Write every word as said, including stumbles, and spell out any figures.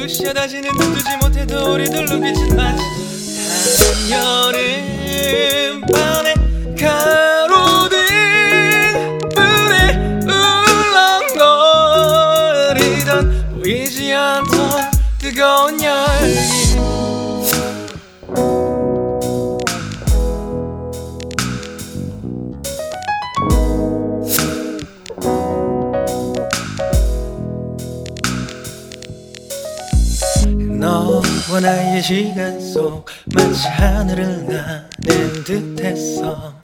눈부셔 다시는 눈뜨지 못해도 우리들 눈빛은 마치 다른 여름밤에 가로등 불에 울렁거리던 보이지 않던 뜨거운 열기 너와 나의 시간 속 마치 하늘을 나는 듯했어.